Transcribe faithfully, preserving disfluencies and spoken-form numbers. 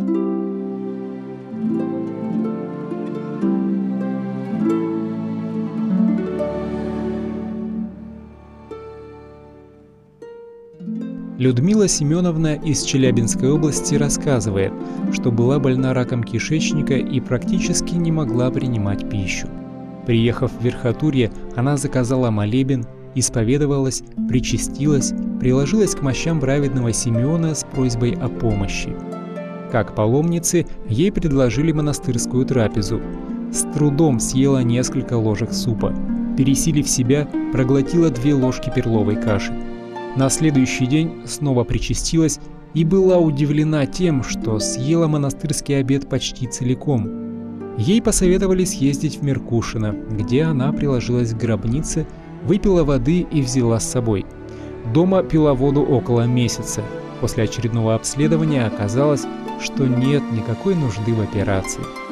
Людмила Семеновна из Челябинской области рассказывает, что была больна раком кишечника и практически не могла принимать пищу. Приехав в Верхотурье, она заказала молебен, исповедовалась, причастилась, приложилась к мощам праведного Симеона с просьбой о помощи. Как паломнице, ей предложили монастырскую трапезу. С трудом съела несколько ложек супа. Пересилив себя, проглотила две ложки перловой каши. На следующий день снова причастилась и была удивлена тем, что съела монастырский обед почти целиком. Ей посоветовали съездить в Меркушино, где она приложилась к гробнице, выпила воды и взяла с собой. Дома пила воду около месяца. После очередного обследования оказалось, что нет никакой нужды в операции.